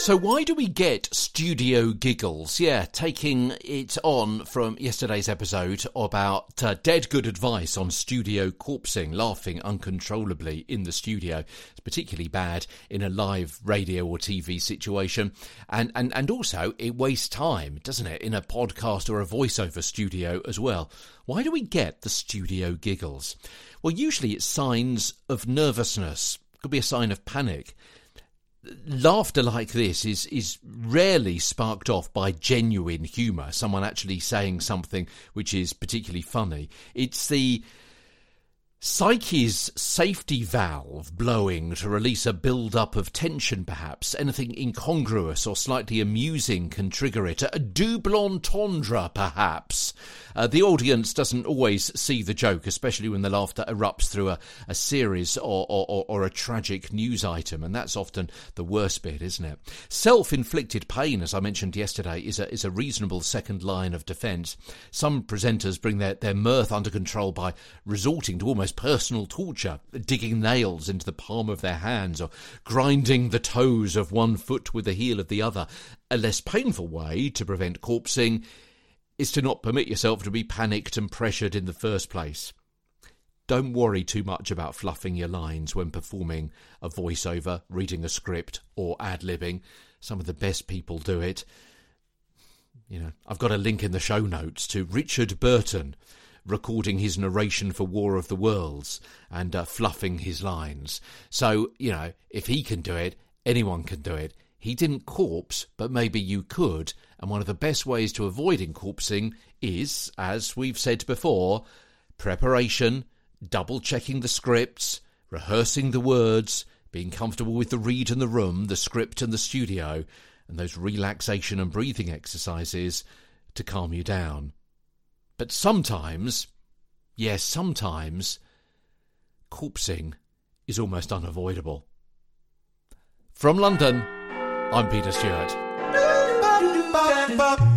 So why do we get studio giggles? Yeah, taking it on from yesterday's episode about dead good advice on studio corpsing, laughing uncontrollably in the studio. It's particularly bad in a live radio or TV situation. And also, it wastes time, doesn't it, in a podcast or a voiceover studio as well. Why do we get the studio giggles? Well, usually it's signs of nervousness. It could be a sign of panic. Laughter like this is rarely sparked off by genuine humour, someone actually saying something which is particularly funny. It's the psyche's safety valve blowing to release a build-up of tension, perhaps. Anything incongruous or slightly amusing can trigger it. A double entendre, perhaps. The audience doesn't always see the joke, especially when the laughter erupts through a series or a tragic news item, and that's often the worst bit, isn't it? Self-inflicted pain, as I mentioned yesterday, is a reasonable second line of defence. Some presenters bring their mirth under control by resorting to almost personal torture, digging nails into the palm of their hands or grinding the toes of one foot with the heel of the other. A less painful way to prevent corpsing is to not permit yourself to be panicked and pressured in the first place. Don't worry too much about fluffing your lines when performing a voiceover, reading a script or ad-libbing. Some of the best people do it. You know, I've got a link in the show notes to Richard Burton recording his narration for War of the Worlds and fluffing his lines. So, you know, if he can do it, anyone can do it. He didn't corpse, but maybe you could. And one of the best ways to avoiding corpsing is, as we've said before, preparation, double-checking the scripts, rehearsing the words, being comfortable with the read in the room, the script and the studio, and those relaxation and breathing exercises to calm you down. But sometimes, yes, sometimes, corpsing is almost unavoidable. From London, I'm Peter Stewart.